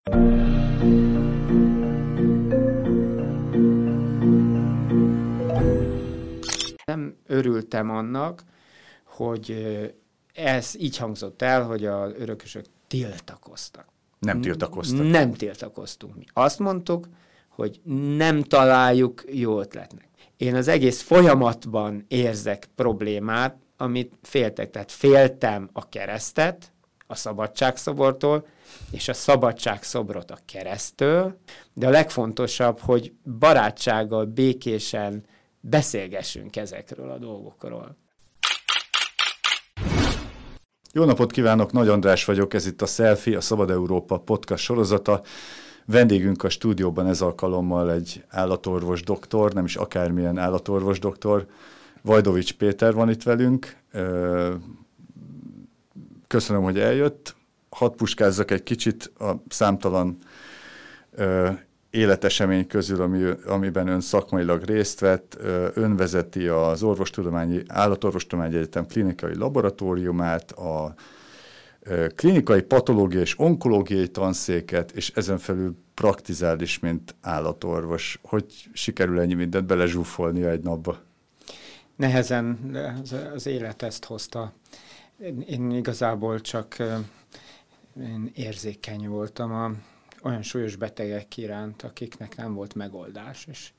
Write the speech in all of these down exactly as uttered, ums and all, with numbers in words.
Nem örültem annak, hogy ez így hangzott el, hogy az örökösök tiltakoztak. Nem tiltakoztak. Nem tiltakoztunk mi. Azt mondtuk, hogy nem találjuk jó ötletnek. Én az egész folyamatban érzek problémát, amit féltek. Tehát féltem a keresztet a szabadságszobortól, és a szabadságszobrot a keresztől, de a legfontosabb, hogy barátsággal, békésen beszélgessünk ezekről a dolgokról. Jó napot kívánok, Nagy András vagyok, ez itt a Selfie, a Szabad Európa podcast sorozata. Vendégünk a stúdióban ez alkalommal egy állatorvos doktor, nem is akármilyen állatorvos doktor, Vajdovics Péter van itt velünk. Köszönöm, hogy eljött. Hadd puskázzak egy kicsit a számtalan életesemény közül, ami, amiben ön szakmailag részt vett. Ön vezeti az Orvostudományi, Állatorvostudományi Egyetem klinikai laboratóriumát, a klinikai patológiai és onkológiai tanszéket, és ezen felül praktizál is, mint állatorvos. Hogy sikerül ennyi mindent belezsúfolnia egy napba? Nehezen, az, az élet ezt hozta. Én, én igazából csak én érzékeny voltam a olyan súlyos betegek iránt, akiknek nem volt megoldás, és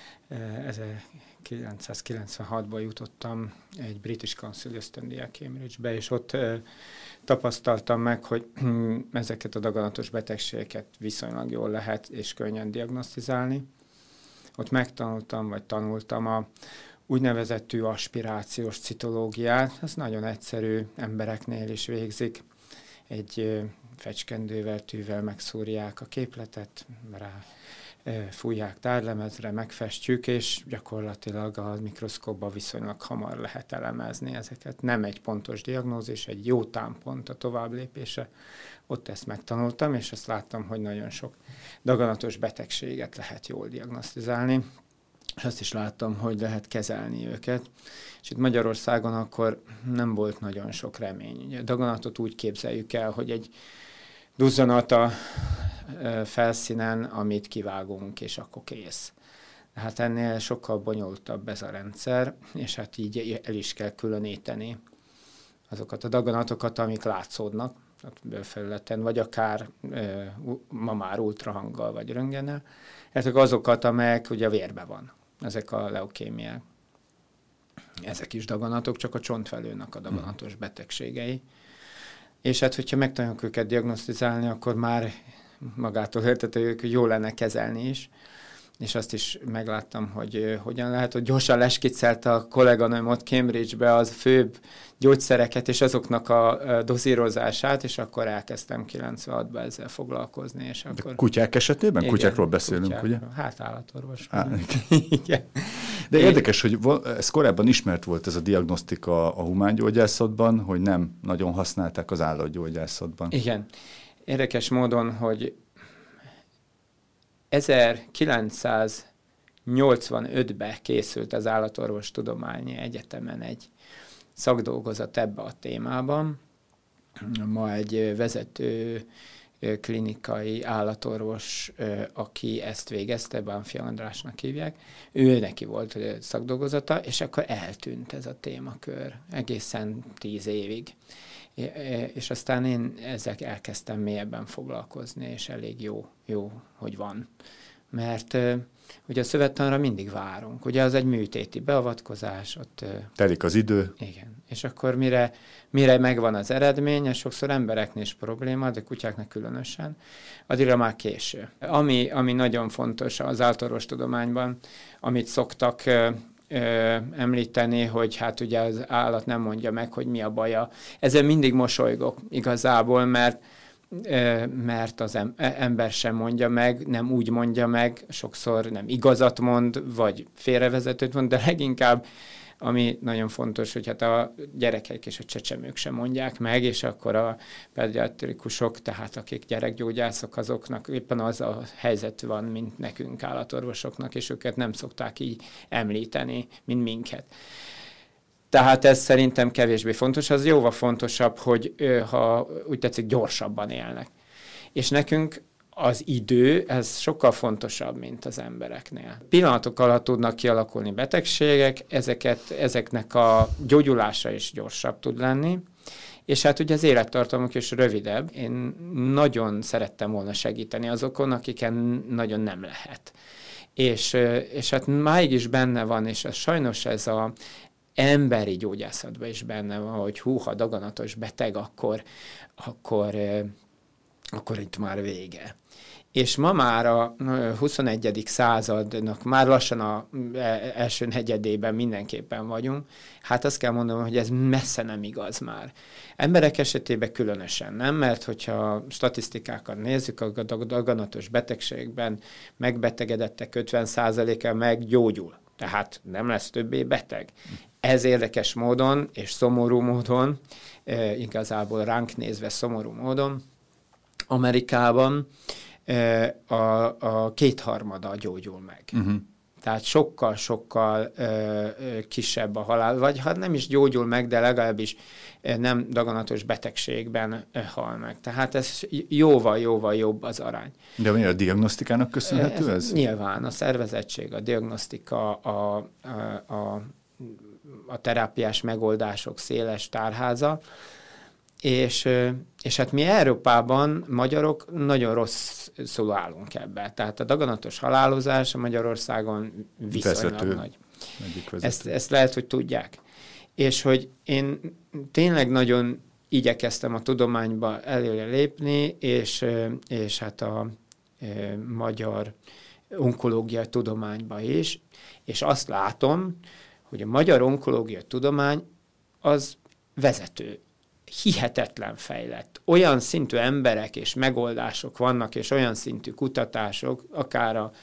ezerkilencszázkilencvenhatban jutottam egy British Council ösztöndíjjal Cambridge-be, és ott tapasztaltam meg, hogy ezeket a daganatos betegségeket viszonylag jól lehet és könnyen diagnosztizálni. Ott megtanultam, vagy tanultam a úgynevezett aspirációs citológiát, ez nagyon egyszerű, embereknél is végzik. Egy fecskendővel, tűvel megszúrják a képletet, rá fújják tárlemezre, megfestjük, és gyakorlatilag a mikroszkópban viszonylag hamar lehet elemezni ezeket. Nem egy pontos diagnózis, egy jó támpont a továbblépése. Ott ezt megtanultam, és azt láttam, hogy nagyon sok daganatos betegséget lehet jól diagnosztizálni, és azt is láttam, hogy lehet kezelni őket. És itt Magyarországon akkor nem volt nagyon sok remény. Ugye a daganatot úgy képzeljük el, hogy egy duzzanat a felszínen, amit kivágunk, és akkor kész. Hát ennél sokkal bonyolultabb ez a rendszer, és hát így el is kell különíteni azokat a daganatokat, amik látszódnak a bőrfelületen, vagy akár ma már ultrahanggal, vagy röntgennel, ezek azokat, amelyek ugye a vérben van. Ezek a leukémiák. Ezek is daganatok, csak a csontvelőnek a daganatos betegségei. És hát, hogyha megtanuljuk őket diagnosztizálni, akkor már magától értetőjük, hogy jó lenne kezelni is. És azt is megláttam, hogy hogyan lehet, hogy gyorsan leskiccelte a kolléganőm ott Cambridge-be az főbb gyógyszereket és azoknak a dozírozását, és akkor elkezdtem kilencvenhatban ezzel foglalkozni. És akkor... De kutyák esetében? Igen, kutyákról beszélünk, kutyákról. Ugye? Hát állatorvos. Á, igen. De Én... érdekes, hogy ez korábban ismert volt ez a diagnosztika a humángyógyászatban, hogy nem nagyon használták az állatgyógyászatban. Igen. Érdekes módon, hogy ezerkilencszáznyolcvanötben készült az Állatorvostudományi Egyetemen egy szakdolgozat ebbe a témában. Ma egy vezető klinikai állatorvos, aki ezt végezte, Bánfi Andrásnak hívják, ő neki volt szakdolgozata, és akkor eltűnt ez a témakör egészen tíz évig. És aztán én ezzel elkezdtem mélyebben foglalkozni, és elég jó, jó, hogy van. Mert ugye a szövettanra mindig várunk. Ugye az egy műtéti beavatkozás. Ott, telik az idő. Igen. És akkor mire, mire megvan az eredmény, ez sokszor embereknél is probléma, de kutyáknak különösen, addigra már késő. Ami, ami nagyon fontos az állatorvostudományban, amit szoktak Ö, említeni, hogy hát ugye az állat nem mondja meg, hogy mi a baja. Ezzel mindig mosolygok igazából, mert, ö, mert az em- ember sem mondja meg, nem úgy mondja meg, sokszor nem igazat mond, vagy félrevezetőt mond, de leginkább ami nagyon fontos, hogy hát a gyerekek és a csecsemők sem mondják meg, és akkor a pediatrikusok, tehát akik gyerekgyógyászok, azoknak éppen az a helyzet van, mint nekünk állatorvosoknak, és őket nem szokták így említeni, mint minket. Tehát ez szerintem kevésbé fontos, az jóval fontosabb, hogy ha úgy tetszik, gyorsabban élnek. És nekünk az idő, ez sokkal fontosabb, mint az embereknél. Pillanatok alatt tudnak kialakulni betegségek, ezeket, ezeknek a gyógyulása is gyorsabb tud lenni, és hát ugye az élettartamuk is rövidebb. Én nagyon szerettem volna segíteni azokon, akiken nagyon nem lehet. És, és hát máig is benne van, és ez, sajnos ez a emberi gyógyászatban is benne van, hogy hú, ha daganatos beteg, akkor, akkor, akkor itt már vége. És ma már a huszonegyedik századnak már lassan a első negyedében mindenképpen vagyunk. Hát azt kell mondanom, hogy ez messze nem igaz már. Emberek esetében különösen nem, mert hogyha statisztikákat nézzük, a daganatos betegségben megbetegedettek ötven százaléka meggyógyul. Tehát nem lesz többé beteg. Ez érdekes módon és szomorú módon, e, igazából ránk nézve szomorú módon, Amerikában e, a, a kétharmada gyógyul meg. Uh-huh. Tehát sokkal-sokkal e, e, kisebb a halál, vagy ha nem is gyógyul meg, de legalábbis e, nem daganatos betegségben e, hal meg. Tehát ez jóval-jóval jobb az arány. De mi a diagnosztikának köszönhető ez? ez? Nyilván a szervezettség, a diagnosztika, a, a, a a terápiás megoldások széles tárháza, és, és hát mi Európában, magyarok nagyon rosszul állunk ebbe. Tehát a daganatos halálozás Magyarországon viszonylag vezető. Nagy. Ezt, ezt lehet, hogy tudják. És hogy én tényleg nagyon igyekeztem a tudományba előre lépni, és, és hát a e, magyar onkológia tudományba is, és azt látom, hogy a magyar onkológia tudomány az vezető, hihetetlen fejlett. Olyan szintű emberek és megoldások vannak, és olyan szintű kutatások, akár a,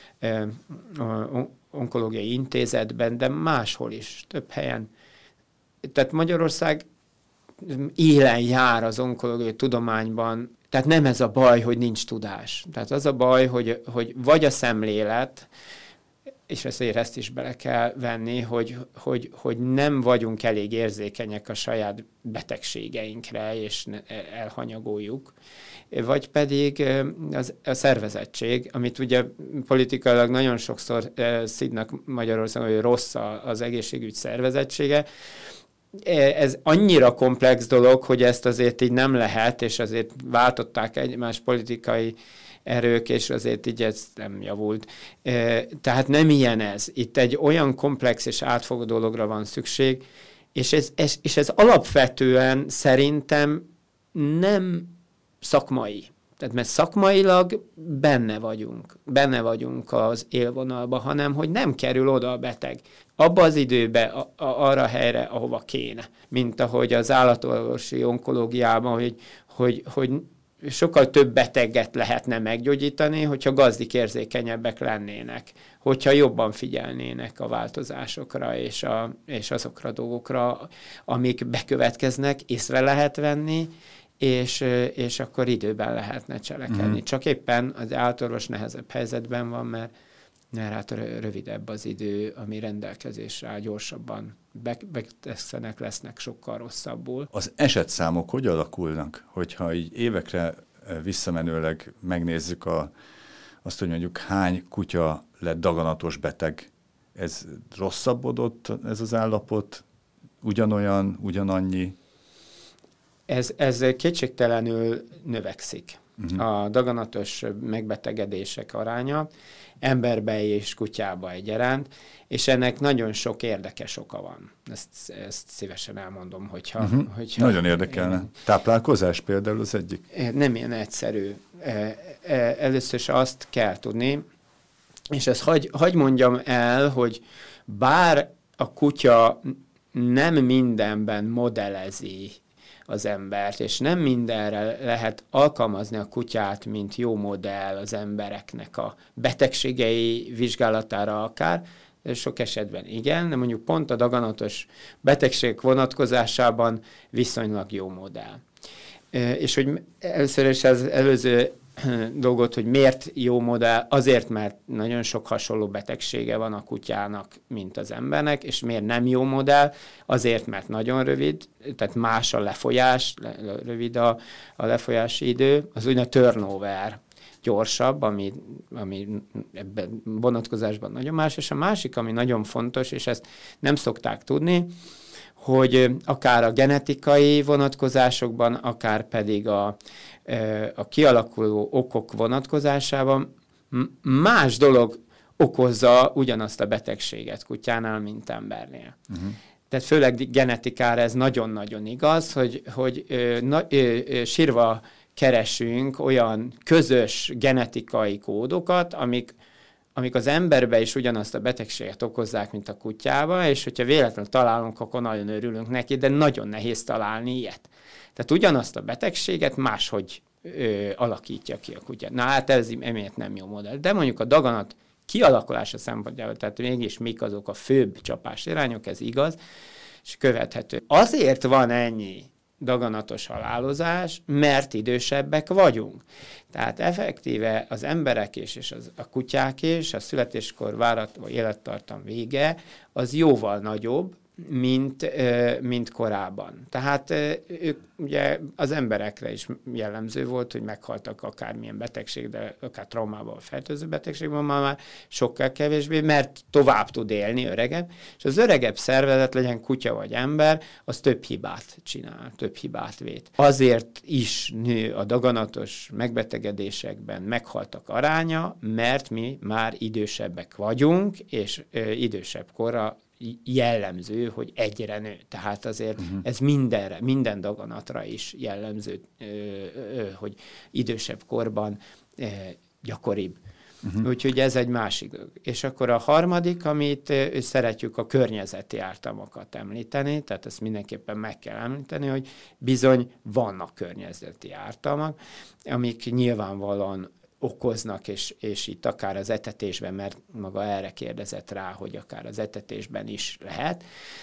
a onkológiai intézetben, de máshol is, több helyen. Tehát Magyarország élen jár az onkológiai tudományban, tehát nem ez a baj, hogy nincs tudás. Tehát az a baj, hogy, hogy vagy a szemlélet, és ezért ezt is bele kell venni, hogy, hogy, hogy nem vagyunk elég érzékenyek a saját betegségeinkre, és elhanyagoljuk, vagy pedig az, a szervezettség, amit ugye politikailag nagyon sokszor szidnak Magyarországon, hogy rossz az egészségügy szervezettsége. Ez annyira komplex dolog, hogy ezt azért így nem lehet, és azért váltották egymás politikai erők, és azért így ez nem javult. Tehát nem ilyen ez. Itt egy olyan komplex és átfogó dologra van szükség, és ez, ez, és ez alapvetően szerintem nem szakmai. Tehát mert szakmailag benne vagyunk, benne vagyunk az élvonalban, hanem hogy nem kerül oda a beteg abba az időbe, a, a, arra a helyre, ahova kéne. Mint ahogy az állatorvosi onkológiában, hogy, hogy, hogy sokkal több beteget lehetne meggyógyítani, hogyha gazdik érzékenyebbek lennének, hogyha jobban figyelnének a változásokra és, a, és azokra a dolgokra, amik bekövetkeznek, észre lehet venni, és, és akkor időben lehetne cselekedni. Mm. Csak éppen az állatorvos nehezebb helyzetben van, mert, mert hát rövidebb az idő, ami rendelkezésre áll, gyorsabban betegszenek lesznek sokkal rosszabbul. Az esetszámok hogy alakulnak, hogyha így évekre visszamenőleg megnézzük a, azt, hogy mondjuk hány kutya lett daganatos beteg? Ez rosszabbodott, ez az állapot? Ugyanolyan, ugyanannyi? Ez, ez kétségtelenül növekszik. Uh-huh. A daganatos megbetegedések aránya emberbe és kutyába egyaránt, és ennek nagyon sok érdekes oka van. Ezt, ezt szívesen elmondom, hogyha... Uh-huh. hogyha nagyon érdekelne. Én, Táplálkozás például az egyik? Nem ilyen egyszerű. Először is azt kell tudni, és ezt hagy, hagy mondjam el, hogy bár a kutya nem mindenben modellezi az embert, és nem mindenre lehet alkalmazni a kutyát, mint jó modell az embereknek a betegségei vizsgálatára akár, sok esetben igen, de mondjuk pont a daganatos betegség vonatkozásában viszonylag jó modell. És hogy először is az előző dolgot, hogy miért jó modell, azért, mert nagyon sok hasonló betegsége van a kutyának, mint az embernek, és miért nem jó modell, azért, mert nagyon rövid, tehát más a lefolyás, rövid a, a lefolyási idő, az úgynevezett turnover. gyorsabb, ami, ami ebben vonatkozásban nagyon más, és a másik, ami nagyon fontos, és ezt nem szokták tudni, hogy akár a genetikai vonatkozásokban, akár pedig a, a kialakuló okok vonatkozásában más dolog okozza ugyanazt a betegséget kutyánál, mint embernél. Uh-huh. Tehát főleg genetikára ez nagyon-nagyon igaz, hogy, hogy ö, na, ö, ö, sírva keresünk olyan közös genetikai kódokat, amik, amik az emberbe is ugyanazt a betegséget okozzák, mint a kutyába, és hogyha véletlenül találunk, akkor nagyon örülünk neki, de nagyon nehéz találni ilyet. Tehát ugyanazt a betegséget máshogy ö, alakítja ki a kutya. Na hát ez emiatt nem jó modell. De mondjuk a daganat kialakulása szempontjából, tehát mégis mik azok a főbb csapás irányok, ez igaz, és követhető. Azért van ennyi daganatos halálozás, mert idősebbek vagyunk. Tehát effektíve az emberek is, és az, a kutyák is, a születéskor várat, vagy élettartam vége, az jóval nagyobb, mint, mint korábban. Tehát ők, ugye az emberekre is jellemző volt, hogy meghaltak akármilyen betegség, de akár traumában, fertőző betegségben már sokkal kevésbé, mert tovább tud élni öregebb, és az öregebb szervezet, legyen kutya vagy ember, az több hibát csinál, több hibát vét. Azért is nő a daganatos megbetegedésekben meghaltak aránya, mert mi már idősebbek vagyunk, és ö, idősebb korra jellemző, hogy egyre nő. Tehát azért uh-huh. ez mindenre, minden daganatra is jellemző, ö, ö, hogy idősebb korban ö, gyakoribb. Uh-huh. Úgyhogy ez egy másik. És akkor a harmadik, amit ö, szeretjük a környezeti ártalmakat említeni, tehát ezt mindenképpen meg kell említeni, hogy bizony vannak környezeti ártalmak, amik nyilvánvalóan okoznak, és, és itt akár az etetésben, mert maga erre kérdezett rá, hogy akár az etetésben is lehet.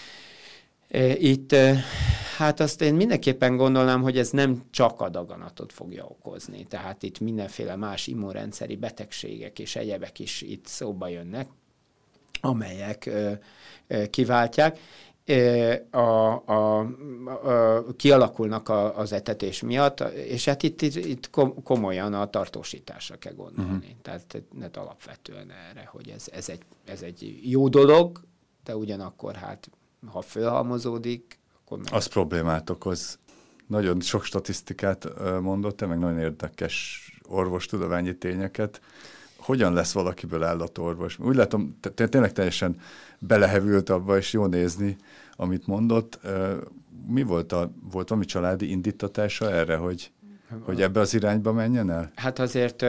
Itt, hát azt én mindenképpen gondolnám, hogy ez nem csak a daganatot fogja okozni, tehát itt mindenféle más immunrendszeri betegségek és egyebek is itt szóba jönnek, amelyek kiváltják. A, a, a, kialakulnak a, az etetés miatt, és hát itt, itt, itt komolyan a tartósításra kell gondolni. Uh-huh. Tehát net alapvetően erre, hogy ez, ez, egy, ez egy jó dolog, de ugyanakkor hát, ha fölhalmozódik, akkor meg... Az problémát okoz. Nagyon sok statisztikát mondott, te meg nagyon érdekes orvostudományi tényeket. Hogyan lesz valakiből állatorvos? Úgy látom, te, tényleg teljesen belehevült abba, és jó nézni, amit mondott. Mi volt, a, volt valami családi indítatása erre, hogy, hogy ebbe az irányba menjen el? Hát azért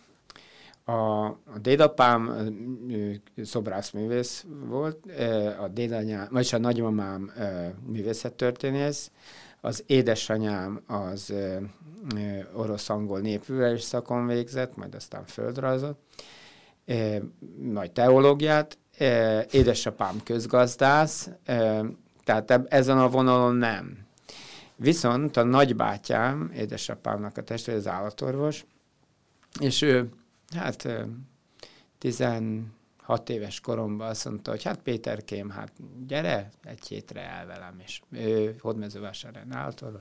a, a dédapám szobrászművész volt, a dédanyám, vagyis a nagymamám művészettörténész, az édesanyám az orosz-angol népművelés szakon végzett, majd aztán földrajzot, majd teológiát, édesapám közgazdász, tehát ezen a vonalon nem. Viszont a nagybátyám, édesapámnak a testvére, az állatorvos, és ő, hát tizenhat éves koromban azt mondta, hogy hát Péterkém, hát gyere egy hétre el velem, és ő Hódmezővásáron állatorvos,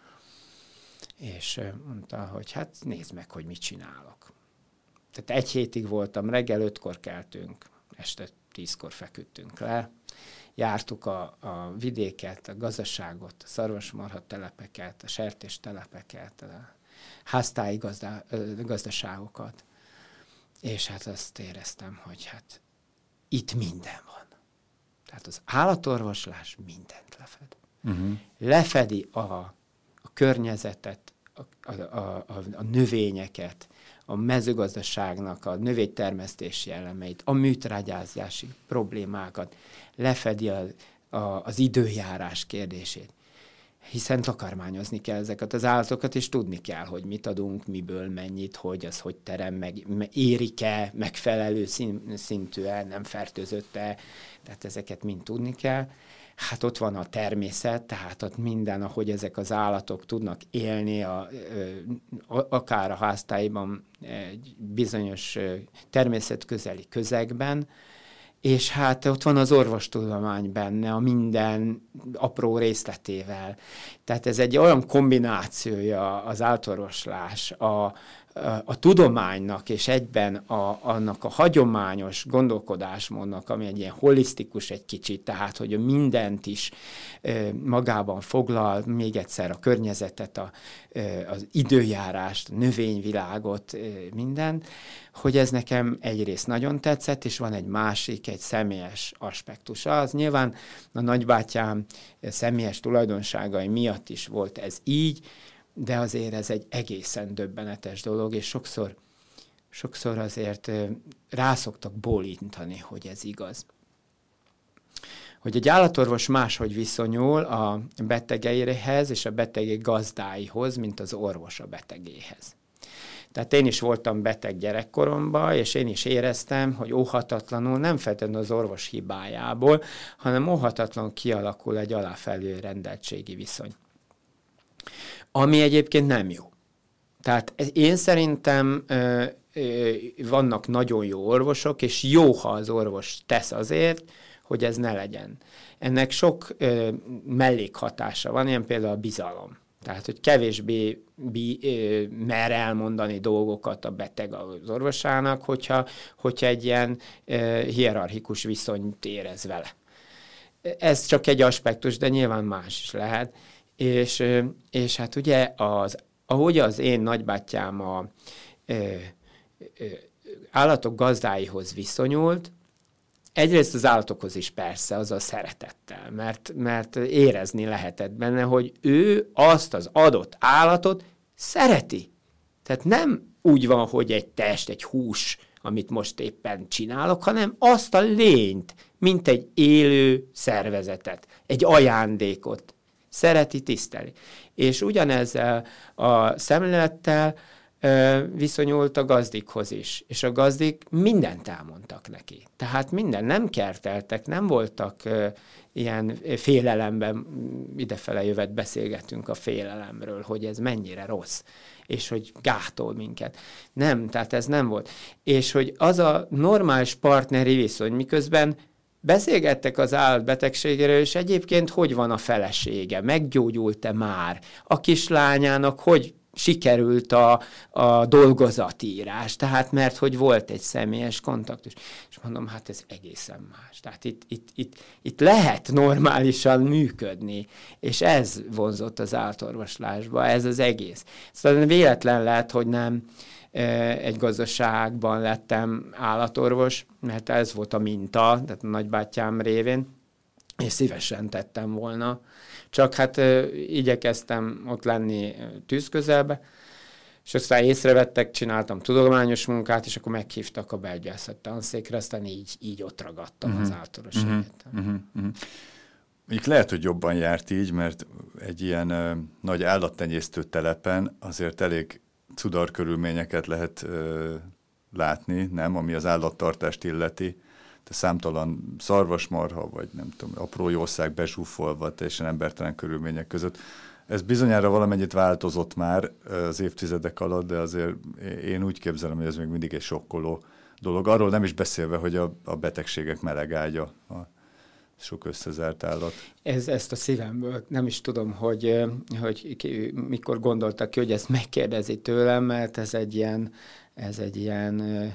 és mondta, hogy hát nézd meg, hogy mit csinálok. Tehát egy hétig voltam, reggel ötkor keltünk, este tízkor feküdtünk le, jártuk a, a vidéket, a gazdaságot, a szarvasmarha telepeket, a sertés telepeket, a háztáji gazda, gazdaságokat, és hát azt éreztem, hogy hát itt minden van. Tehát az állatorvoslás mindent lefed. Uh-huh. Lefedi a, a környezetet, a, a, a, a növényeket, a mezőgazdaságnak a növénytermesztési elemeit, a műtrágyázási problémákat, lefedi a, a, az időjárás kérdését. Hiszen takarmányozni kell ezeket az állatokat, és tudni kell, hogy mit adunk, miből mennyit, hogy az hogy terem, meg érik-e, megfelelő szintűen, nem fertőzött-e, tehát ezeket mind tudni kell. Hát ott van a természet, tehát ott minden, ahogy ezek az állatok tudnak élni, a, a, akár a háztáiban egy bizonyos természetközeli közegben, és hát ott van az orvostudomány benne, a minden apró részletével. Tehát ez egy olyan kombinációja az állatorvoslás, a, a tudománynak és egyben a, annak a hagyományos gondolkodásmódnak, ami egy ilyen holisztikus egy kicsit, tehát hogy mindent is magában foglal, még egyszer a környezetet, a, az időjárást, a növényvilágot, minden, hogy ez nekem egyrészt nagyon tetszett, és van egy másik, egy személyes aspektusa. Az nyilván a nagybátyám személyes tulajdonságai miatt is volt ez így, de azért ez egy egészen döbbenetes dolog, és sokszor, sokszor azért rászoktak bólintani, hogy ez igaz. Hogy egy állatorvos máshogy viszonyul a betegeihez és a betegek gazdáihoz, mint az orvos a betegéhez. Tehát én is voltam beteg gyerekkoromban, és én is éreztem, hogy óhatatlanul, nem feltétlenül az orvos hibájából, hanem óhatatlanul kialakul egy aláfelül rendeltségi viszony. Ami egyébként nem jó. Tehát én szerintem ö, ö, vannak nagyon jó orvosok, és jó, ha az orvos tesz azért, hogy ez ne legyen. Ennek sok ö, mellékhatása van, ilyen például a bizalom. Tehát, hogy kevésbé bi, ö, mer elmondani dolgokat a beteg az orvosának, hogyha, hogyha egy ilyen ö, hierarchikus viszonyt érez vele. Ez csak egy aspektus, de nyilván más is lehet. És, és hát ugye, az, ahogy az én nagybátyám a ö, ö, állatok gazdáihoz viszonyult, egyrészt az állatokhoz is persze, az a szeretettel, mert, mert érezni lehetett benne, hogy ő azt az adott állatot szereti. Tehát nem úgy van, hogy egy test, egy hús, amit most éppen csinálok, hanem azt a lényt, mint egy élő szervezetet, egy ajándékot szereti, tiszteli. És ugyanezzel a szemlélettel viszonyult a gazdikhoz is. És a gazdik mindent elmondtak neki. Tehát minden, nem kerteltek, nem voltak uh, ilyen félelemben, idefele jövet beszélgetünk a félelemről, hogy ez mennyire rossz, és hogy gátol minket. Nem, tehát ez nem volt. És hogy az a normális partneri viszony, miközben beszélgettek az állatbetegségéről, és egyébként hogy van a felesége, meggyógyult-e már, a kislányának hogy sikerült a, a dolgozatírás, tehát mert hogy volt egy személyes kontaktus. És mondom, hát ez egészen más. Tehát itt, itt, itt, itt lehet normálisan működni, és ez vonzott az állatorvoslásba, ez az egész. Szóval véletlen lehet, hogy nem egy gazdaságban lettem állatorvos, mert ez volt a minta, tehát a nagybátyám révén, és szívesen tettem volna. Csak hát igyekeztem ott lenni tűzközelbe, és aztán észrevettek, csináltam tudományos munkát, és akkor meghívtak a belgyászat tanszékre, aztán így, így ott ragadtam uh-huh. az állatorvos uh-huh. egyetem. Uh-huh. Még lehet, hogy jobban járt így, mert egy ilyen uh, nagy állattenyésztő telepen azért elég cudar körülményeket lehet uh, látni, nem, ami az állattartást illeti. De számtalan szarvasmarha, vagy nem tudom, apró jószág bezsúfolva, teljesen embertelen körülmények között. Ez bizonyára valamennyit változott már az évtizedek alatt, de azért én úgy képzelem, hogy ez még mindig egy sokkoló dolog. Arról nem is beszélve, hogy a, a betegségek melegágya, a sok összezárt állat. Ez, ezt a szívemből nem is tudom, hogy, hogy ki, mikor gondoltak ki, hogy ezt megkérdezi tőlem, mert ez egy ilyen, ez egy ilyen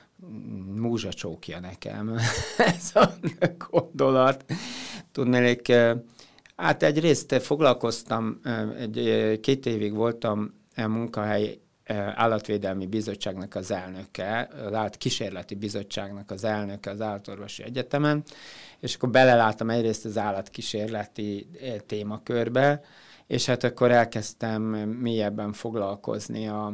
múzsacsókja nekem, ez a gondolat. Tudnék, hát egyrészt foglalkoztam, egy, két évig voltam a munkahely állatvédelmi bizottságnak az elnöke, az állatkísérleti bizottságnak az elnöke az állatorvosi egyetemen, és akkor beleláttam egyrészt az állatkísérleti témakörbe, és hát akkor elkezdtem mélyebben foglalkozni a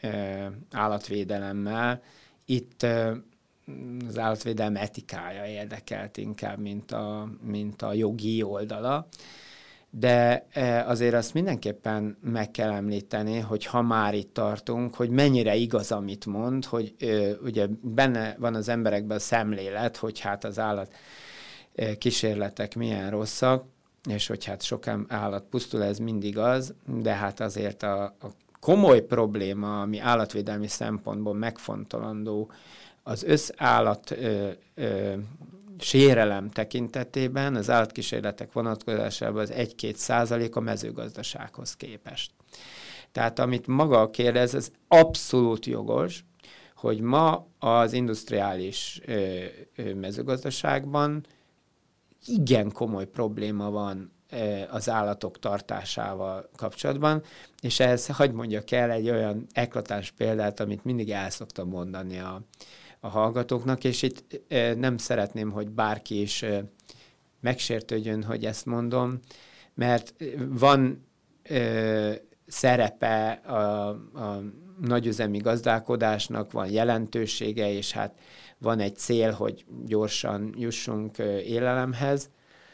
állatvédelemmel. Itt az állatvédelem etikája érdekelt inkább, mint a, mint a jogi oldala. De azért azt mindenképpen meg kell említeni, hogy ha már itt tartunk, hogy mennyire igaz, amit mond, hogy ugye benne van az emberekben a szemlélet, hogy hát az állat kísérletek milyen rosszak, és hogy hát sok állat pusztul, ez mindig az, de hát azért a, a komoly probléma, ami állatvédelmi szempontból megfontolandó, az összállat ö, ö, sérelem tekintetében, az állatkísérletek vonatkozásában az egy-két százalék a mezőgazdasághoz képest. Tehát amit maga kérdez, ez abszolút jogos, hogy ma az industriális ö, ö, mezőgazdaságban igen komoly probléma van ö, az állatok tartásával kapcsolatban, és ehhez hadd mondjak el egy olyan eklatáns példát, amit mindig el szoktam mondani a, a hallgatóknak, és itt ö, nem szeretném, hogy bárki is ö, megsértődjön, hogy ezt mondom, mert van ö, szerepe a, a nagyüzemi gazdálkodásnak, van jelentősége, és hát van egy cél, hogy gyorsan jussunk élelemhez.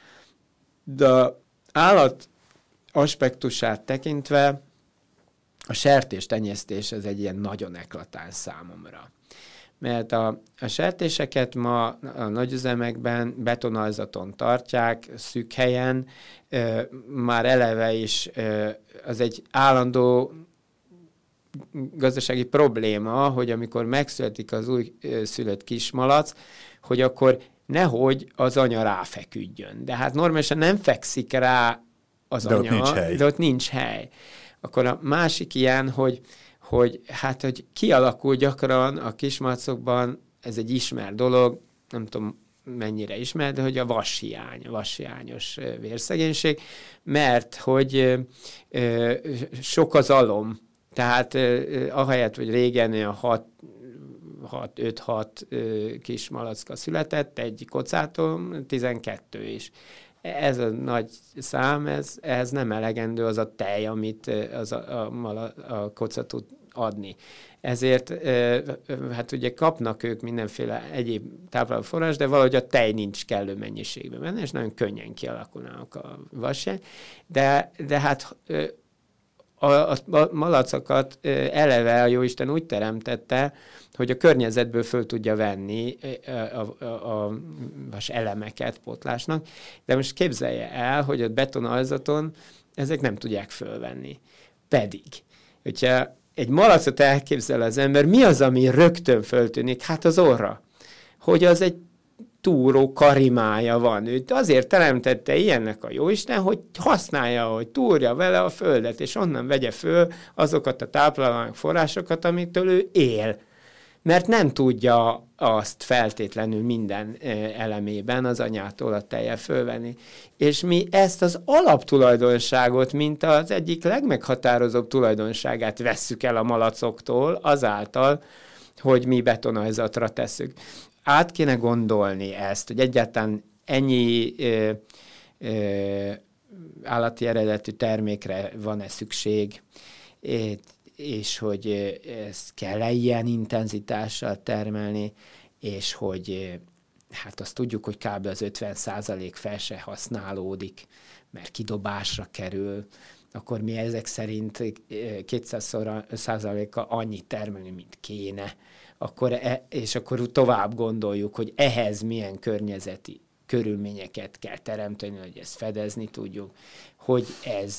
De állat aspektusát tekintve a sertéstenyésztés ez egy ilyen nagyon eklatáns számomra. Mert a, a sertéseket ma a nagyüzemekben betonalzaton tartják, szűk helyen, ö, már eleve is ö, az egy állandó gazdasági probléma, hogy amikor megszületik az új szülött kismalac, hogy akkor nehogy az anya ráfeküdjön. De hát normálisan nem fekszik rá az de anya, ott nincs hely. de ott nincs hely. Akkor a másik ilyen, hogy, hogy hát, hogy kialakul gyakran a kismalacokban, ez egy ismert dolog, nem tudom mennyire ismert, de hogy a vashiány, a vashiányos vérszegénység, mert hogy ö, ö, sok az alom. Tehát eh, ahelyett, hogy régen a öt-hat kis malacka született, egy kocától tizenkettő is. Ez a nagy szám, ez, ez nem elegendő az a tej, amit az a, a, a koca tud adni. Ezért eh, hát ugye kapnak ők mindenféle egyéb táplálóforrás, de valahogy a tej nincs kellő mennyiségben benne, és nagyon könnyen kialakulnak a vasjány. De, de hát eh, A, a malacokat eleve a Jóisten úgy teremtette, hogy a környezetből föl tudja venni a, a, a vas elemeket pótlásnak, de most képzelje el, hogy a betonalzaton ezek nem tudják fölvenni. Pedig, hogyha egy malacot elképzel az ember, mi az, ami rögtön föltűnik? Hát az orra. Hogy az egy túró karimája van. Őt azért teremtette ilyennek a Jóisten, hogy használja, hogy túrja vele a földet, és onnan vegye föl azokat a tápláló forrásokat, amitől ő él. Mert nem tudja azt feltétlenül minden elemében az anyától a teje fölvenni. És mi ezt az alaptulajdonságot, mint az egyik legmeghatározóbb tulajdonságát vesszük el a malacoktól, azáltal, hogy mi betonalzatra tesszük. Át kéne gondolni ezt, hogy egyáltalán ennyi ö, ö, állati eredetű termékre van-e szükség, és hogy ezt kell-e ilyen intenzitással termelni, és hogy hát azt tudjuk, hogy kb. Az ötven százalék fel se használódik, mert kidobásra kerül, akkor mi ezek szerint kétszáz százalékkal annyit termelni, mint kéne. Akkor e, és akkor tovább gondoljuk, hogy ehhez milyen környezeti körülményeket kell teremteni, hogy ezt fedezni tudjuk, hogy ez,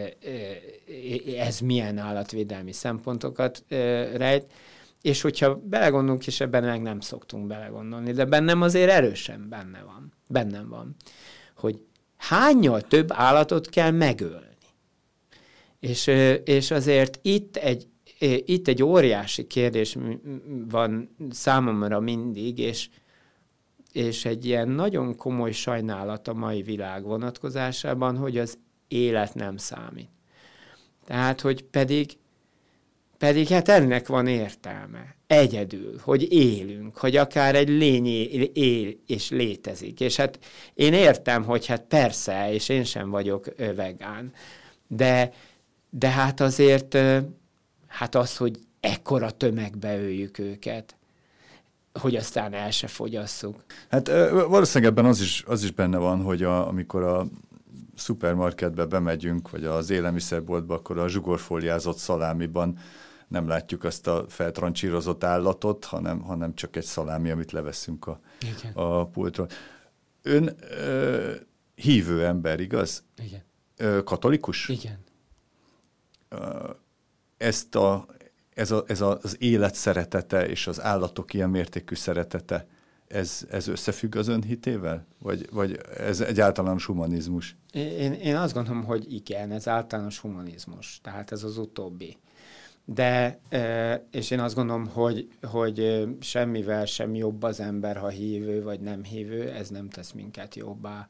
ez milyen állatvédelmi szempontokat rejt, és hogyha belegondolunk, és ebben meg nem szoktunk belegondolni, de bennem azért erősen benne van, bennem van, hogy hánnyal több állatot kell megölni. És, és azért itt egy Itt egy óriási kérdés van számomra mindig, és, és egy ilyen nagyon komoly sajnálat a mai világ vonatkozásában, hogy az élet nem számít. Tehát, hogy pedig, pedig hát ennek van értelme. Egyedül, hogy élünk, hogy akár egy lény él és létezik. És hát én értem, hogy hát persze, és én sem vagyok vegán, de, de hát azért... Hát az, hogy ekkora tömegbe öljük őket, hogy aztán el se fogyasszuk. Hát valószínűleg ebben az is, az is benne van, hogy a, amikor a szupermarketbe bemegyünk, vagy az élelmiszerboltba, akkor a zsugorfóliázott szalámiban nem látjuk azt a feltrancsírozott állatot, hanem, hanem csak egy szalámi, amit leveszünk a, a pultról. Ön ö, hívő ember, igaz? Igen. Ö, katolikus? Igen. Ö, Ezt a, ez, a, ez a, az élet szeretete és az állatok ilyen mértékű szeretete, ez, ez összefügg az ön hitével? Vagy, vagy ez egy általános humanizmus? Én, én azt gondolom, hogy igen, ez általános humanizmus, tehát ez az utóbbi. De, és én azt gondolom, hogy, hogy semmivel sem jobb az ember, ha hívő vagy nem hívő, ez nem tesz minket jobbá.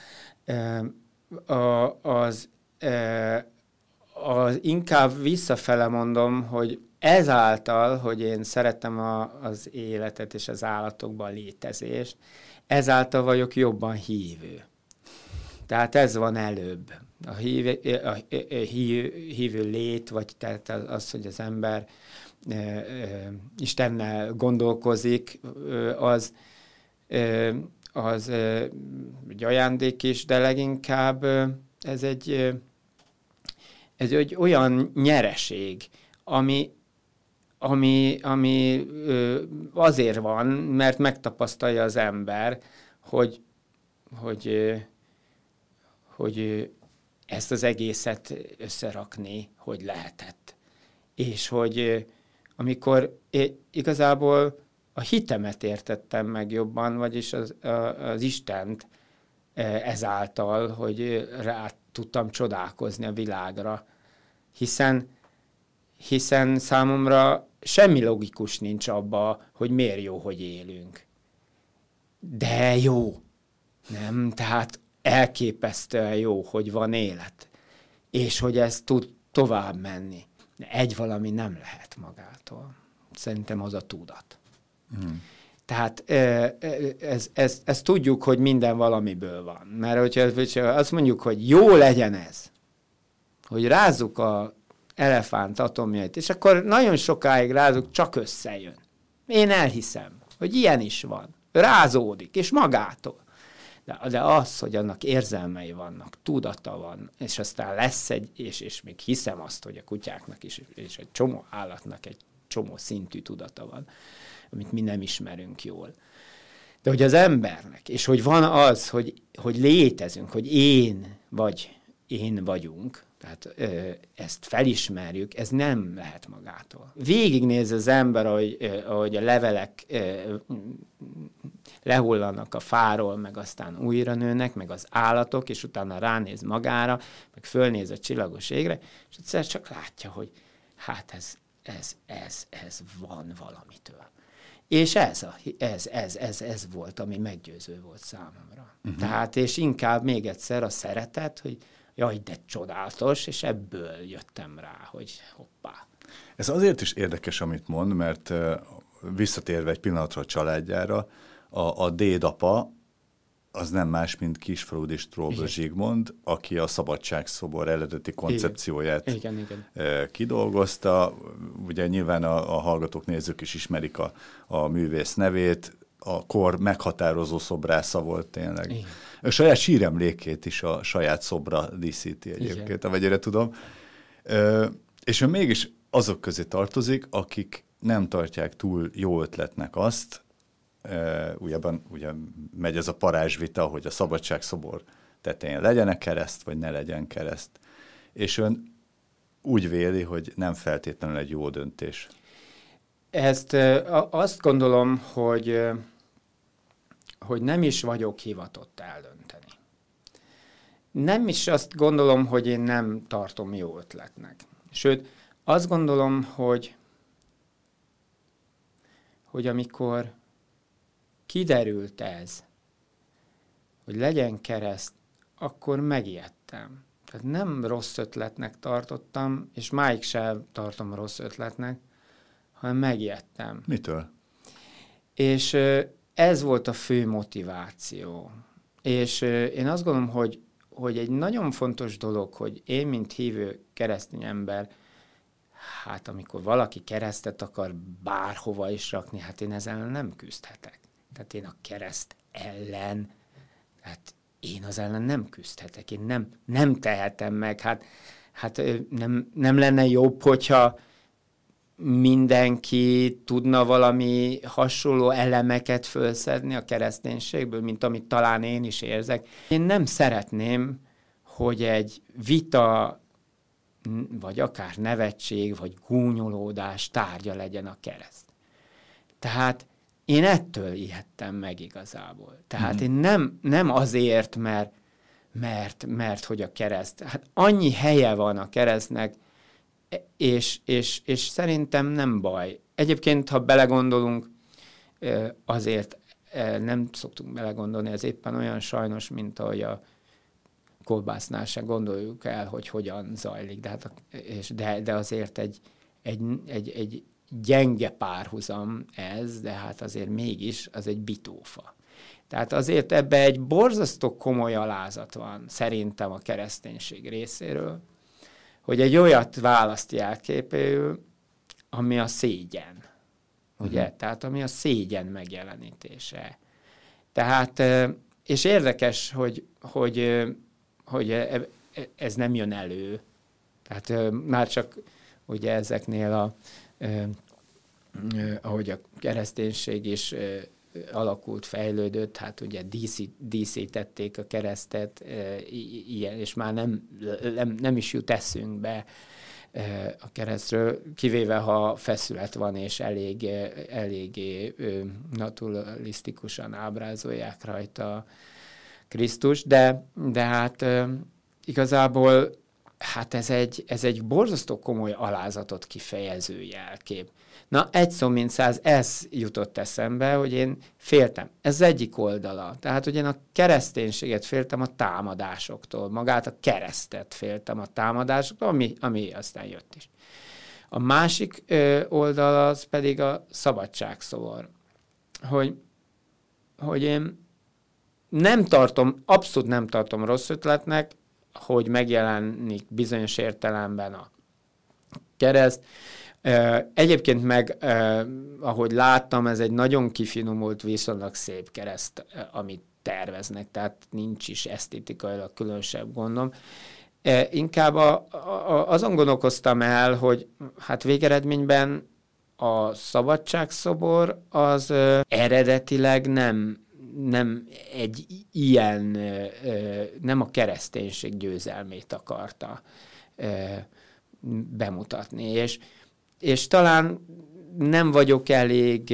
Az, az inkább visszafele mondom, hogy ezáltal, hogy én szeretem a, az életet és az állatokban a létezést, ezáltal vagyok jobban hívő. Tehát ez van előbb. A hívő, a hívő lét, vagy tehát az, hogy az ember e, e, Istennel gondolkozik, az, e, az e, egy ajándék is, de leginkább ez egy, ez egy olyan nyereség, ami, ami, ami azért van, mert megtapasztalja az ember, hogy, hogy, hogy ezt az egészet összerakni, hogy lehetett. És hogy amikor igazából a hitemet értettem meg jobban, vagyis az, az Istent ezáltal, hogy rá tudtam csodálkozni a világra, hiszen, hiszen számomra semmi logikus nincs abba, hogy miért jó, hogy élünk. De jó. Nem, tehát elképesztően jó, hogy van élet, és hogy ez tud tovább menni. De egy valami nem lehet magától. Szerintem az a tudat. Mm. Tehát ez, ez, ez tudjuk, hogy minden valamiből van. Mert hogyha, hogyha azt mondjuk, hogy jó legyen ez, hogy rázzuk a elefánt atomjait, és akkor nagyon sokáig rázzuk, csak összejön. Én elhiszem, hogy ilyen is van. Rázódik, és magától. De, de az, hogy annak érzelmei vannak, tudata van, és aztán lesz egy, és, és még hiszem azt, hogy a kutyáknak is, és egy csomó állatnak egy csomó szintű tudata van, amit mi nem ismerünk jól. De hogy az embernek, és hogy van az, hogy, hogy létezünk, hogy én vagy én vagyunk, tehát ö, ezt felismerjük, ez nem lehet magától. Végignéz az ember, ahogy, ö, ahogy a levelek ö, lehullanak a fáról, meg aztán újra nőnek, meg az állatok, és utána ránéz magára, meg fölnéz a csillagos égre, és egyszer csak látja, hogy hát ez, ez, ez, ez van valamitől. És ez, a, ez, ez, ez, ez volt, ami meggyőző volt számomra. Uh-huh. Tehát, és inkább még egyszer a szeretet, hogy jaj, de csodálatos, és ebből jöttem rá, hogy hoppá. Ez azért is érdekes, amit mond, mert visszatérve egy pillanatra a családjára, a, a dédapa az nem más, mint Kisfaludy Stróbl Zsigmond, aki a Szabadságszobor eredeti koncepcióját igen. Igen, igen. kidolgozta. Ugye nyilván a, a hallgatók, nézők is ismerik a, a művész nevét, a kor meghatározó szobrásza volt tényleg. Igen. A saját síremlékét is a saját szobra díszíti egyébként, amennyire tudom. És ő mégis azok közé tartozik, akik nem tartják túl jó ötletnek azt, ugye, ugye megy ez a parázsvita, hogy a Szabadságszobor tetején legyen-e kereszt, vagy ne legyen kereszt. És ön úgy véli, hogy nem feltétlenül egy jó döntés. Ezt azt gondolom, hogy, hogy nem is vagyok hivatott eldönteni. Nem is azt gondolom, hogy én nem tartom jó ötletnek. Sőt, azt gondolom, hogy, hogy amikor kiderült ez, hogy legyen kereszt, akkor megijedtem. Tehát nem rossz ötletnek tartottam, és máig sem tartom rossz ötletnek, hanem megijedtem. Mitől? És ez volt a fő motiváció. És én azt gondolom, hogy, hogy egy nagyon fontos dolog, hogy én, mint hívő keresztény ember, hát amikor valaki keresztet akar bárhova is rakni, hát én ezzel nem küzdhetek. Tehát én a kereszt ellen, hát én az ellen nem küzdhetek, én nem, nem tehetem meg. Hát, hát nem, nem lenne jobb, hogyha mindenki tudna valami hasonló elemeket fölszedni a kereszténységből, mint amit talán én is érzek. Én nem szeretném, hogy egy vita, vagy akár nevetség, vagy gúnyolódás tárgya legyen a kereszt. Tehát én ettől ijedtem meg igazából. Tehát mm. Mhm. én nem, nem azért, mert, mert, mert hogy a kereszt, hát annyi helye van a keresztnek, és, és, és szerintem nem baj. Egyébként, ha belegondolunk, azért nem szoktunk belegondolni, ez éppen olyan sajnos, mint ahogy a kolbásznál se gondoljuk el, hogy hogyan zajlik, de, hát, és de, de azért egy, egy, egy, egy gyenge párhuzam ez, de hát azért mégis az egy bitófa. Tehát azért ebbe egy borzasztó komoly alázat van szerintem a kereszténység részéről, hogy egy olyat választ jelképéül, ami a szégyen. Uh-huh. Ugye? Tehát ami a szégyen megjelenítése. Tehát, és érdekes, hogy, hogy, hogy ez nem jön elő. Tehát már csak ugye ezeknél a, ahogy a kereszténység is alakult, fejlődött, hát ugye díszít, díszítették a keresztet, ilyen, és már nem, nem, nem is jut eszünkbe a keresztről, kivéve ha feszület van, és elég, eléggé naturalisztikusan ábrázolják rajta Krisztus, de, de hát igazából hát ez egy, ez egy borzasztó komoly alázatot kifejező jelkép. Na, egy szó mint száz, ez jutott eszembe, hogy én féltem. Ez egyik oldala. Tehát, hogy én a kereszténységet féltem a támadásoktól, magát a keresztet féltem a támadásoktól, ami, ami aztán jött is. A másik ö, oldala az pedig a szabadságszobor. Hogy, hogy én nem tartom, abszolút nem tartom rossz ötletnek, hogy megjelenik bizonyos értelemben a kereszt. Egyébként meg, ahogy láttam, ez egy nagyon kifinomult, viszonylag szép kereszt, amit terveznek, tehát nincs is esztétikailag különösebb gondom. Inkább a, a, azon gondolkoztam el, hogy hát végeredményben a szabadságszobor az eredetileg nem nem egy ilyen, nem a kereszténység győzelmét akarta bemutatni. És, és talán nem vagyok elég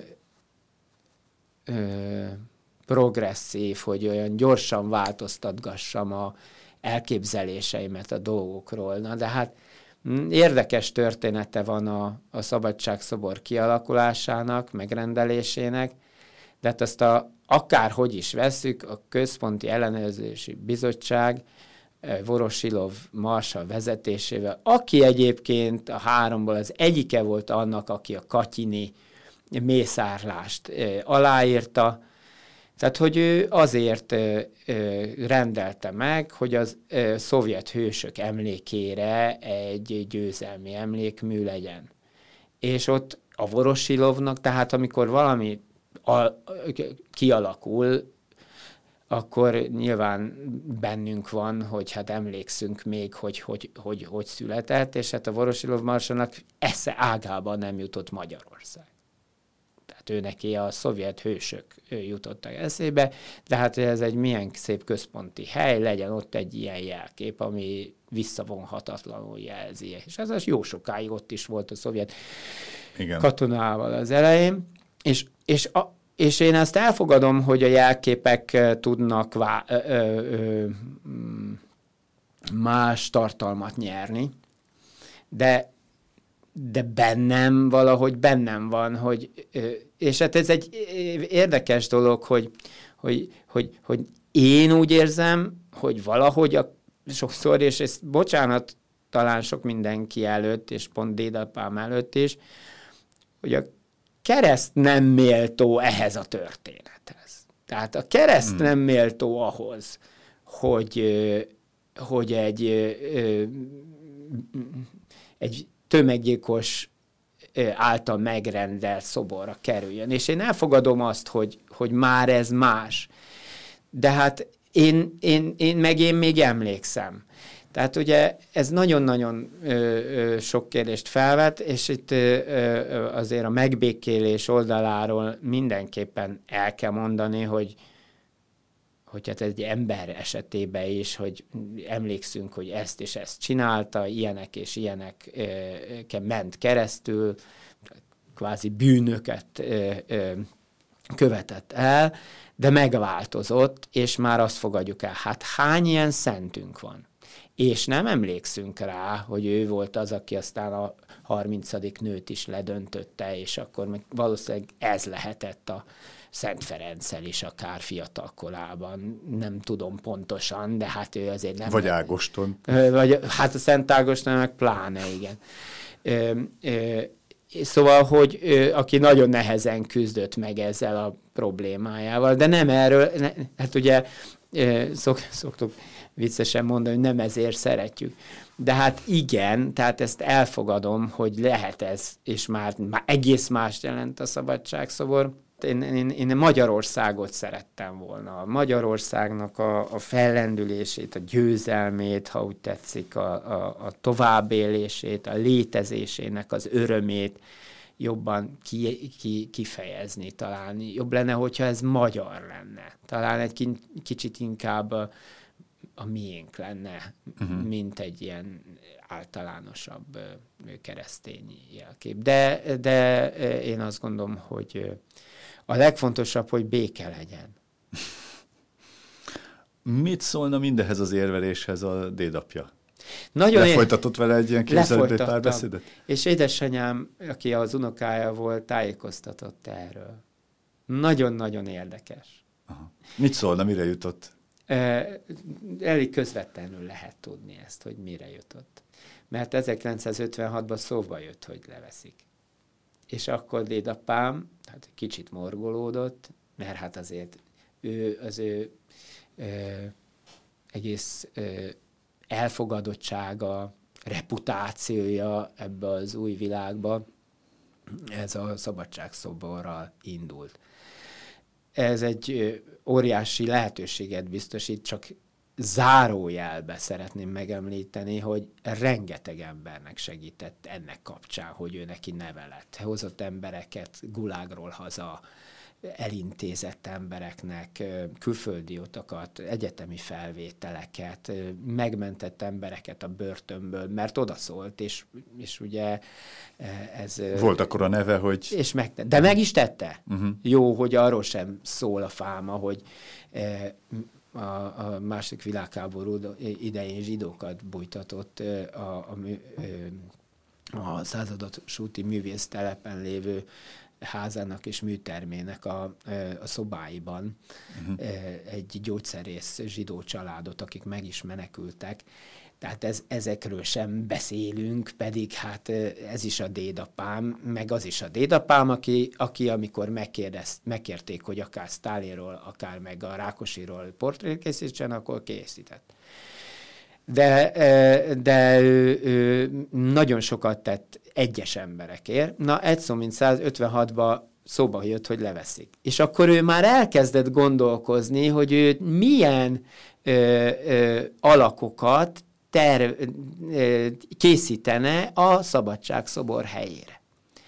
progresszív, hogy olyan gyorsan változtatgassam a elképzeléseimet a dolgokról. Na, de hát érdekes története van a, a szabadságszobor kialakulásának, megrendelésének, de hát azt a akárhogy is vesszük, a Központi Ellenőrzési Bizottság Vorosilov marsall vezetésével, aki egyébként a háromból az egyike volt annak, aki a katyini mészárlást aláírta. Tehát, hogy ő azért rendelte meg, hogy az szovjet hősök emlékére egy győzelmi emlékmű legyen. És ott a Vorosilovnak, tehát amikor valami A, kialakul, akkor nyilván bennünk van, hogy hát emlékszünk még, hogy hogy, hogy, hogy született, és hát a Vorosilov marsallnak esze ágában nem jutott Magyarország. Tehát ő neki a szovjet hősök jutottak eszébe, de hát ez egy milyen szép központi hely, legyen ott egy ilyen jelkép, ami visszavonhatatlanul jelzi. És ez az jó sokáig ott is volt a szovjet Igen. katonával az elején, és, és a És én ezt elfogadom, hogy a jelképek tudnak vá- ö, ö, ö, más tartalmat nyerni, de, de bennem valahogy bennem van, hogy, és hát ez egy érdekes dolog, hogy, hogy, hogy, hogy én úgy érzem, hogy valahogy a, sokszor, és ezt bocsánat, talán sok mindenki előtt, és pont dédapám előtt is, hogy a kereszt nem méltó ehhez a történethez. Tehát a kereszt hmm. nem méltó ahhoz, hogy, hogy egy, egy tömeggyilkos által megrendelt szoborra kerüljön. És én elfogadom azt, hogy, hogy már ez más. De hát én, én, én meg én még emlékszem. Tehát ugye ez nagyon-nagyon ö, ö, sok kérdést felvet, és itt ö, ö, azért a megbékélés oldaláról mindenképpen el kell mondani, hogy, hogy hát egy ember esetében is, hogy emlékszünk, hogy ezt és ezt csinálta, ilyenek és ilyenek ö, ment keresztül, kvázi bűnöket ö, ö, követett el, de megváltozott, és már azt fogadjuk el, hát hány ilyen szentünk van? És nem emlékszünk rá, hogy ő volt az, aki aztán a harmincadik nőt is ledöntötte, és akkor meg valószínűleg ez lehetett a Szent Ferenccel is akár fiatal korában, nem tudom pontosan, de hát ő azért nem... Vagy Ágoston. Vagy, hát a Szent Ágoston meg pláne, igen. Ö, ö, Szóval, hogy ö, aki nagyon nehezen küzdött meg ezzel a problémájával, de nem erről, ne, hát ugye ö, szok, szoktuk viccesen mondani, hogy nem ezért szeretjük. De hát igen, tehát ezt elfogadom, hogy lehet ez, és már, már egész mást jelent a szabadságszobor. Én, én, én Magyarországot szerettem volna. A Magyarországnak a, a fellendülését, a győzelmét, ha úgy tetszik, a, a, a továbbélését, a létezésének az örömét jobban ki, ki, kifejezni talán. Jobb lenne, hogyha ez magyar lenne. Talán egy kicsit inkább a, a miénk lenne, uh-huh. mint egy ilyen általánosabb keresztény jelkép. De, de én azt gondolom, hogy a legfontosabb, hogy béke legyen. Mit szólna mindehez az érveléshez a dédapja? Nagyon Lefolytatott vele egy ilyen képzelődő párbeszédet? És édesanyám, aki az unokája volt, tájékoztatott erről. Nagyon-nagyon érdekes. Aha. Mit szólna, mire jutott? Elég közvetlenül lehet tudni ezt, hogy mire jutott. Mert ezerkilencszázötvenhatban szóba jött, hogy leveszik. És akkor dédapám, hát kicsit morgolódott, mert hát azért ő, az ő ö, egész ö, elfogadottsága, reputációja ebbe az új világba, ez a szabadságszoborral indult. Ez egy óriási lehetőséget biztosít, csak zárójelbe szeretném megemlíteni, hogy rengeteg embernek segített ennek kapcsán, hogy ő neki nevelett. Hozott embereket gulágról haza, elintézett embereknek külföldi utakat, egyetemi felvételeket, megmentett embereket a börtönből, mert odaszólt, és, és ugye ez... Volt akkor a neve, hogy... És meg, de meg is tette. Uh-huh. Jó, hogy arról sem szól a fáma, hogy a, a második világháború idején zsidókat bújtatott a, a, a, a százados úti művésztelepen lévő házának és műtermének a, a szobáiban uh-huh. egy gyógyszerész zsidó családot, akik meg is menekültek. Tehát ez, ezekről sem beszélünk, pedig hát ez is a dédapám, meg az is a dédapám, aki, aki amikor megkérdez, megkérték, hogy akár Sztálinról, akár meg a Rákosiról portrét készítsen, akkor készített. De, de ő, ő nagyon sokat tett egyes emberekért. Na, egy szó mint százötvenhatban szóba jött, hogy leveszik. És akkor ő már elkezdett gondolkozni, hogy ő milyen ö, ö, alakokat ter, ö, készítene a szabadságszobor helyére.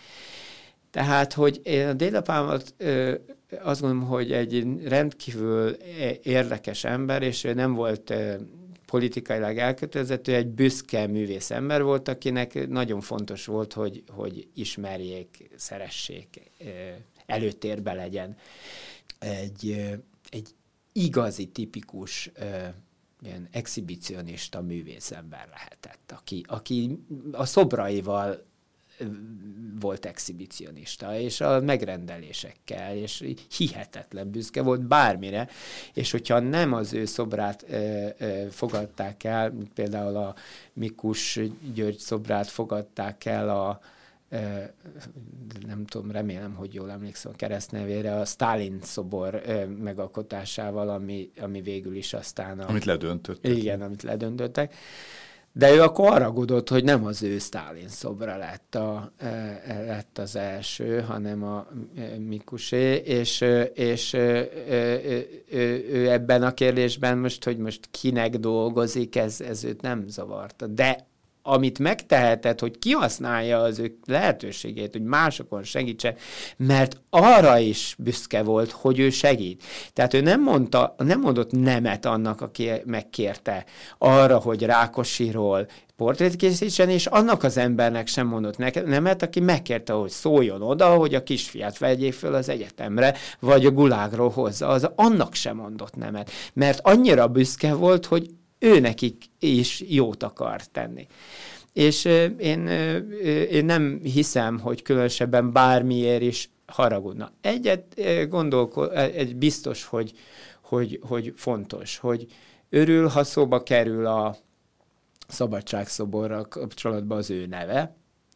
Tehát, hogy én a dédapámat ö, azt gondolom, hogy egy rendkívül érdekes ember, és ő nem volt ö, politikailag elkötelezett, ő egy büszke művész ember volt, akinek nagyon fontos volt, hogy, hogy ismerjék, szeressék, előtérbe legyen. Egy, egy igazi, tipikus ilyen exhibicionista művész ember lehetett, aki, aki a szobraival volt exhibicionista, és a megrendelésekkel, és hihetetlen büszke volt bármire, és hogyha nem az ő szobrát ö, ö, fogadták el, például a Mikus György szobrát fogadták el a ö, nem tudom, remélem, hogy jól emlékszem a keresztnevére, a Sztálin szobor ö, megalkotásával, ami, ami végül is aztán... A, amit ledöntöttek. Igen, amit ledöntöttek. De ő akkor haragudott, hogy nem az ő Sztálin szobra lett, a, lett az első, hanem a Mikusé, és, és ő, ő, ő ebben a kérdésben most, hogy most kinek dolgozik, ez, ez őt nem zavarta. De amit megtehetett, hogy kihasználja az ő lehetőségét, hogy másokon segítse, mert arra is büszke volt, hogy ő segít. Tehát ő nem mondta, nem mondott nemet annak, aki megkérte arra, hogy Rákosiról portrét készítsen, és annak az embernek sem mondott nemet, aki megkérte, hogy szóljon oda, hogy a kisfiát vegyék föl az egyetemre, vagy a gulágról hozza, az annak sem mondott nemet. Mert annyira büszke volt, hogy ő nekik is jót akar tenni. És én, én nem hiszem, hogy különösebben bármiért is haragudna. Egyet gondolko, egy biztos, hogy, hogy, hogy fontos, hogy örül, ha szóba kerül a szabadságszoborral kapcsolatban az ő neve.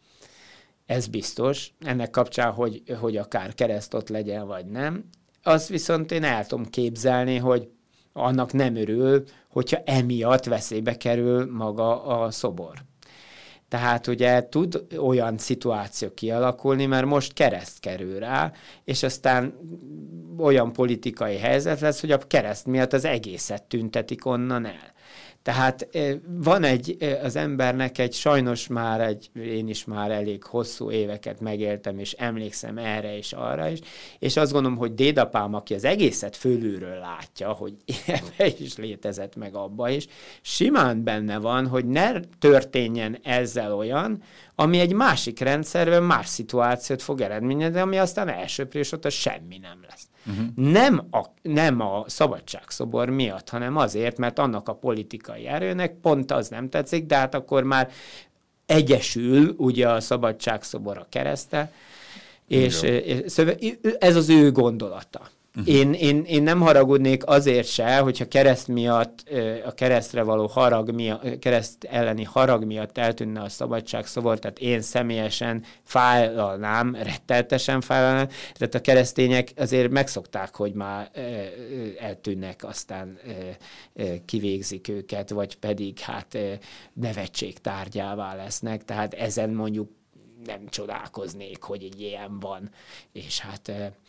Ez biztos. Ennek kapcsán, hogy, hogy akár kereszt ott legyen, vagy nem. Azt viszont én el tudom képzelni, hogy annak nem örül, hogyha emiatt veszélybe kerül maga a szobor. Tehát ugye tud olyan szituáció kialakulni, mert most kereszt kerül rá, és aztán olyan politikai helyzet lesz, hogy a kereszt miatt az egészet tüntetik onnan el. Tehát van egy, az embernek egy, sajnos már egy, én is már elég hosszú éveket megéltem, és emlékszem erre és arra is, és azt gondolom, hogy dédapám, aki az egészet fölülről látja, hogy ebbe is létezett meg abba is, simán benne van, hogy ne történjen ezzel olyan, ami egy másik rendszerben más szituációt fog eredményezni, ami aztán elsőprés óta semmi nem lesz. Uh-huh. Nem, a, nem a szabadságszobor miatt, hanem azért, mert annak a politikai erőnek pont az nem tetszik, de hát akkor már egyesül ugye a szabadságszobor a kereszttel, és, és szóval ez az ő gondolata. Uh-huh. Én, én, én nem haragudnék azért se, hogyha kereszt miatt, a keresztre való harag miatt, kereszt elleni harag miatt eltűnne a szabadságszobor, tehát én személyesen fájlalnám, retteltesen fájlalnám, tehát a keresztények azért megszokták, hogy már eltűnnek, aztán kivégzik őket, vagy pedig hát nevetség tárgyává lesznek, tehát ezen mondjuk nem csodálkoznék, hogy egy ilyen van, és hát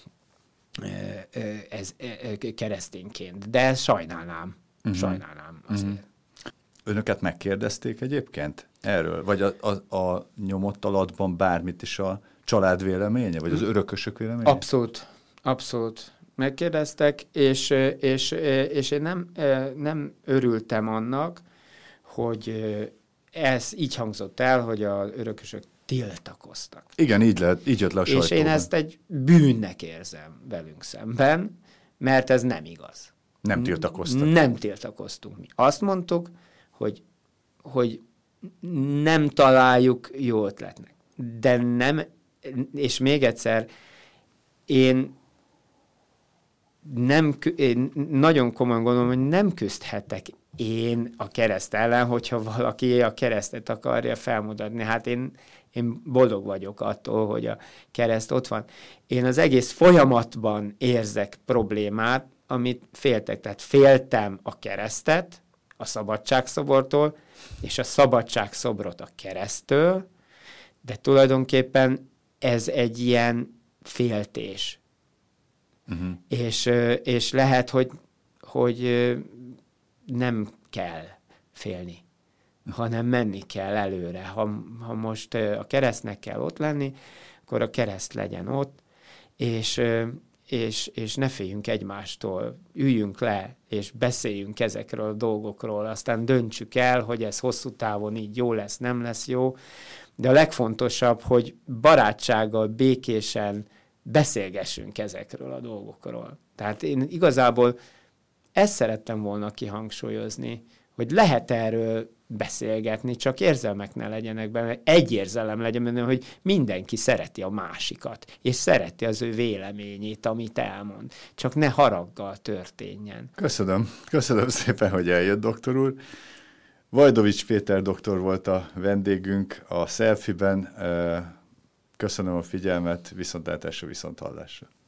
ez keresztényként. De ezt sajnálnám. Uh-huh. Sajnálnám azért. Uh-huh. Önöket megkérdezték egyébként erről? Vagy a, a, a nyomott alatban bármit is a család véleménye? Vagy az örökösök véleménye? Abszolút. Abszolút. Megkérdeztek, és, és, és én nem, nem örültem annak, hogy ez így hangzott el, hogy az örökösök tiltakoztak. Igen, így, lehet, így jött le a sajtóban. És én ezt egy bűnnek érzem velünk szemben, mert ez nem igaz. Nem tiltakoztak. Nem tiltakoztunk mi. Azt mondtuk, hogy, hogy nem találjuk jó ötletnek. De nem, és még egyszer, én nem, én nagyon komolyan gondolom, hogy nem küzdhetek én a kereszt ellen, hogyha valaki a keresztet akarja felmutatni. Hát én, én boldog vagyok attól, hogy a kereszt ott van. Én az egész folyamatban érzek problémát, amit féltek. Tehát féltem a keresztet a szabadságszobortól, és a szabadságszobrot a keresztől, de tulajdonképpen ez egy ilyen féltés. Uh-huh. És, és lehet, hogy, hogy nem kell félni, hanem menni kell előre. Ha, ha most a keresztnek kell ott lenni, akkor a kereszt legyen ott, és, és, és ne féljünk egymástól, üljünk le, és beszéljünk ezekről a dolgokról, aztán döntsük el, hogy ez hosszú távon így jó lesz, nem lesz jó, de a legfontosabb, hogy barátsággal, békésen beszélgessünk ezekről a dolgokról. Tehát én igazából ezt szerettem volna kihangsúlyozni, hogy lehet erről beszélgetni, csak érzelmek ne legyenek benne, egy érzelem legyen benne, hogy mindenki szereti a másikat, és szereti az ő véleményét, amit elmond. Csak ne haraggal történjen. Köszönöm. Köszönöm szépen, hogy eljött, doktor úr. Vajdovics Péter doktor volt a vendégünk a Selfie-ben. Köszönöm a figyelmet, viszontlátásra, viszonthallásra.